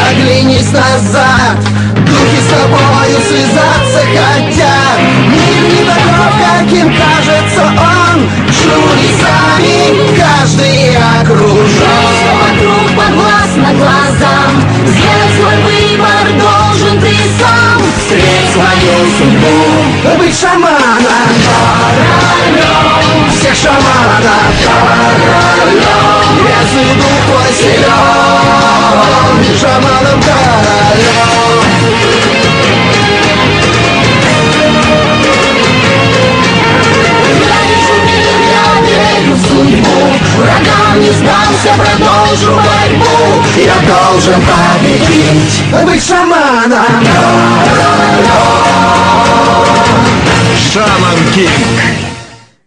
оглянись назад. Духи с тобою связаться хотят. Мир не таков, каким кажется он. Чудесами каждый окружен. Вокруг подвластно глазам. Сделать свой выбор должен ты сам. Встреть свою судьбу, быть шаманом, королем. Всех шаманов, королем. Если дух твой силен, шаманом, королем. Я вижу мир, я верю в судьбу. Врагам не сдамся, продолжу борьбу. Я должен победить, быть шаманом, королем. Шаман Кинг.